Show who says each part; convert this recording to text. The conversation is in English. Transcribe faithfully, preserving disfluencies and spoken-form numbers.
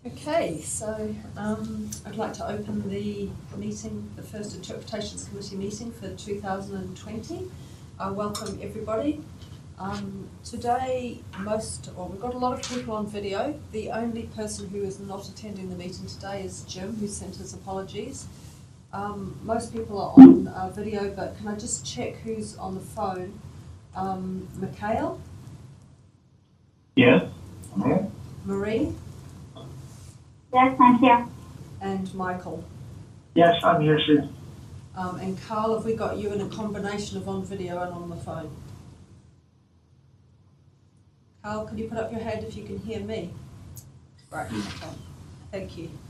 Speaker 1: Okay, so um, I'd like to open the meeting, the first Interpretations Committee meeting for two thousand twenty. I welcome everybody. Um, today, most, or we've got a lot of people on video. The only person who is not attending the meeting today is Jim, who sent his apologies. Um, most people are on uh, video, but can I just check who's on the phone? Um, Mikhail?
Speaker 2: Yes. Mm-hmm.
Speaker 1: Marie?
Speaker 3: Yes, I'm here.
Speaker 1: And Michael?
Speaker 2: Yes, I'm here too.
Speaker 1: Um, and Carl, have we got you in a combination of on video and on the phone? Carl, can you put up your hand if you can hear me? Right, okay. Thank you.